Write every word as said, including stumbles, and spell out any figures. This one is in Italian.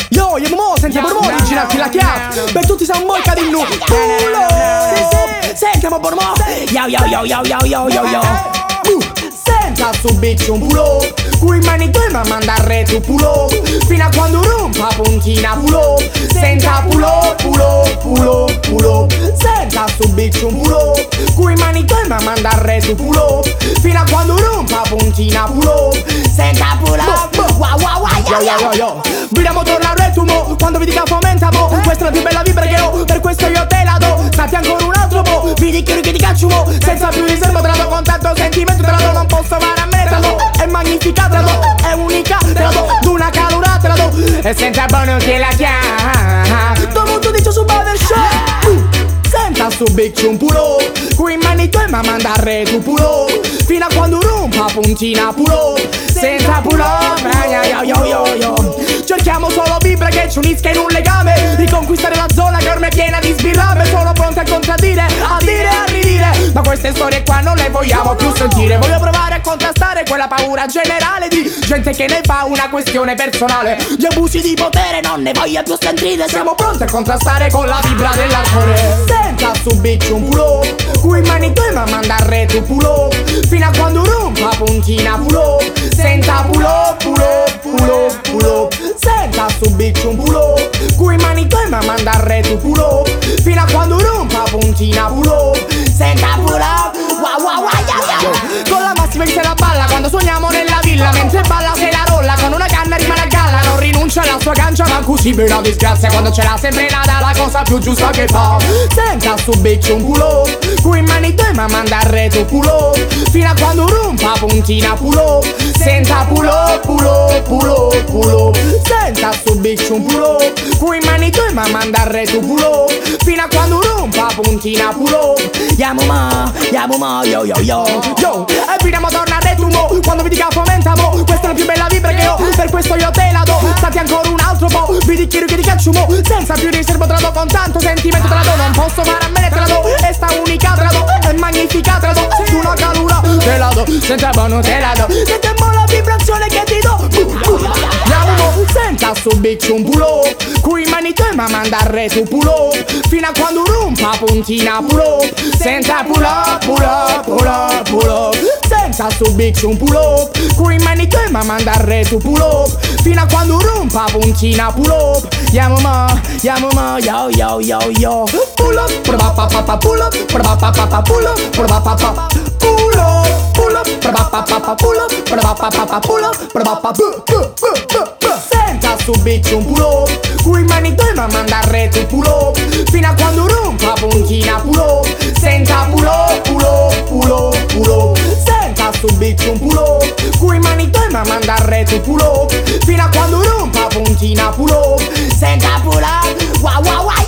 Yo, io mo, senti Bormo original che la chiama. Per tutti siamo un boica di nu. Pulo. Sentiamo Bormo. Yo, yo, yo, yo, yo, yo, yo, yo. Senta su bitch un pulo. Cui mani tue ma mandare tu pulo. Fino a quando rompa puntina pulo. Senta pulo, pulo, pulo, pulo. Senta su bitch un pulo. Cui mani tue ma mandare tu pulo. Fino a quando rompa puntina pulo. Senta pulo. Wow, wow, wow, yo, yo, yo, yo. Vediamo torna al retumo. Quando vedi che fomenta mo. Questa è la più bella vibra che ho. Per questo io te la do. Stati ancora un altro po'. Vedi che ti caccio mo. Senza più riserva te la do. Con tanto sentimento te la do. Non posso fare a me te la do. È magnifica te la do. È unica te la do. D'una calura te la do. E senza buono che la chiama. Todo tu dice su Bader Show. uh. Senta su bitch un pulo. Qui mani tue ma mandare tu pulo. Fino a quando rompa puntina pulo. Senza pulo. Yo, yo, yo, yo. Cerchiamo solo vibra che ci unisca in un legame. Di conquistare la zona che ormai è piena di sbirrame. Sono pronte a contraddire, a dire, a ridire. Ma queste storie qua non le vogliamo più sentire. Voglio provare a contrastare quella paura generale di gente che ne fa una questione personale. Gli abusi di potere non ne voglio più sentire. Siamo pronti a contrastare con la vibra dell'alcol. Senza su bitch un pulo. Cui mani tue ma mandare tu pulo. Fino a quando rompa puntina pulo. Senza pulo, pulo, pulo, pulo. Senza su bitch un pulo. Cui mani tue ma mandare tu pulo. Fino a quando rompa puntina pulo. Senza pulo. Wow, wow, wow, yeah, yeah. Con la massima che se la balla quando suoniamo nella villa. Mentre balla se la rolla con una canna rimane a galla. Non rinuncia alla sua cancia ma così per una disgrazia. Quando ce l'ha sempre nata la cosa più giusta che fa. Senza su bitch un pulo. Cui mani tue ma mandare tu pulo. Fino a quando rompa puntina pulo. Senza pulo, pulo, pulo, pulo. Senza su bitch un pulo. Cui mani tue ma mandare tu pulo. Fino a quando rompa puntina pulo. Yamo ma, yamo ma, yo yo yo. Yo, e vediamo torna al retumo. Quando vedi che fomenta mo. Questa è la più bella vibra che ho. Per questo io te la do. Stati ancora un altro po'. Vedi che ti caccio mo. Senza più riservo te la do. Con tanto sentimento te la do. Non posso fare a me te la do. E sta unica te la do. È magnifica te la do. Su una calura te la do. Senza buono te la do. Sentiamo la vibrazione che ti do. Yamo, senza su bitch un pulo. Cui mani tue ma mandare tu pulo. Fino a quando rompa puntina pulo. Senza pulo, pulo, pulo, pulo. Senza su bitch un pulo. Cui mani tue ma mandare tu pulo. Fino a quando rompa puntina pulo. Yamo ma, yamo ma, yo yo yo yo. Pulo, prova pa pa pa pulo. Prova pa pa pa pulo. Prova pa pa pulo. Pulo, prova pa pa pa pulo. Prova pa pa pa pulo. Prova pa bu bu bu bu. Senza su bitch un pulo. Cui mani tue ma mandare tu pulo. Fino a quando rompa puntina pulo. Senza pulo, pulo, pulo, pulo. Senza su bitch un pulo. Cui mani tue ma mandare tu pulo. Fino a quando rompa puntina pulo. Senza pulo. Wow wow wow.